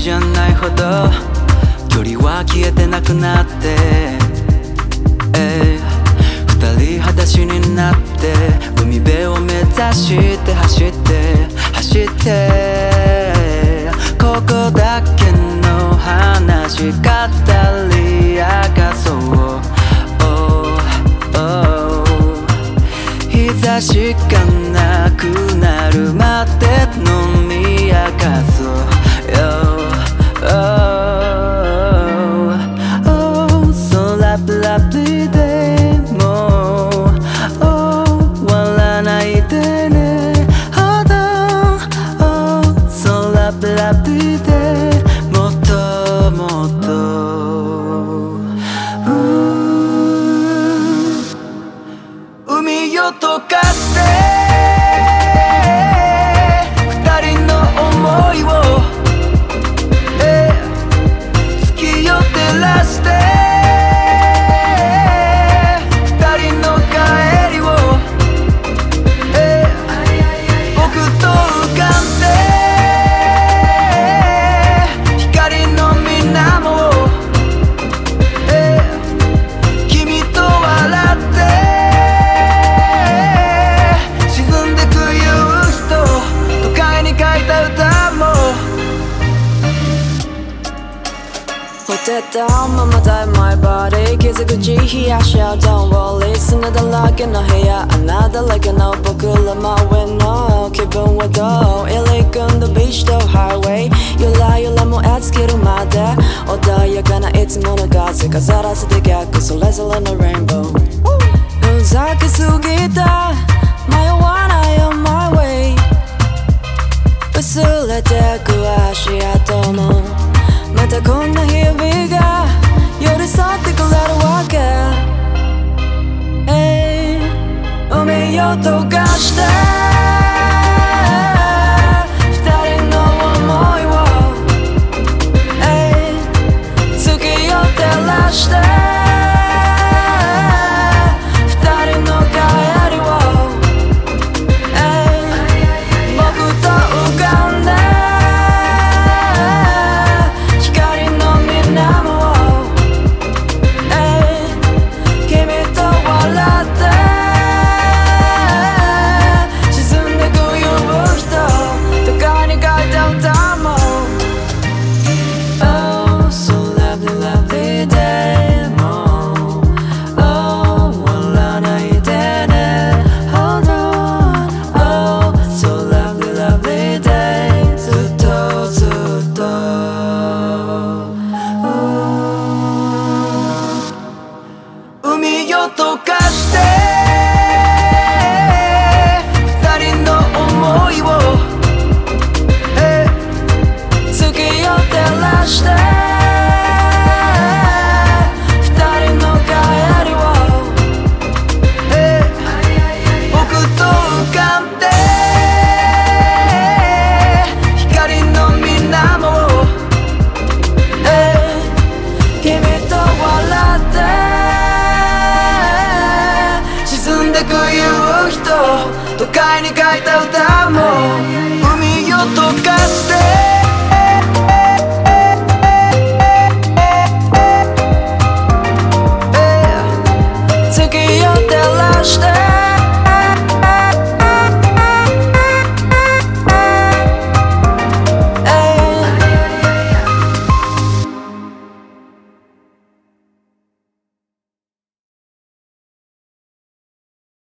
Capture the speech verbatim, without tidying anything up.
じゃないほど距離は消えてなくなって、えー、二人裸足になって海辺を目指して走って走ってここだけの話語り明かそう、oh, oh、 日差しがなくなるまで飲み明かそう、oh, oh、 So love lovely day もう終わらないでね、 Hold on、 oh、 So love lovely day もっともっと、海よ溶かして二人の想いを、えー、月よ照らして二人の帰りを、えー、僕と浮かんで光の水面を、えー、君と笑って沈んでく夕日と都会に書いた歌も Put it down, mama dive my body 傷口冷やし合う Don't worry 砂だらけの部屋あなただけの僕ら真上の気分はどう入り組んだビーチとハイウェイゆらゆら燃え尽きるまで穏やかないつもの風飾らせて逆それぞれのレインボーふざけすぎた迷わない on my way 薄れてく足跡もまたこんな日々が寄り添ってくれるわけ、hey、海よ溶かして二人の想いを、hey、月よ照らして二人の帰りを、hey、僕と浮かんで海よ溶かして二人の想いを、えー、 月よ照らして二人の帰りを、 えー、僕と浮かんで光の水面を、 えー、君と笑って沈んでく夕日と都会に書いた歌も海よ溶かして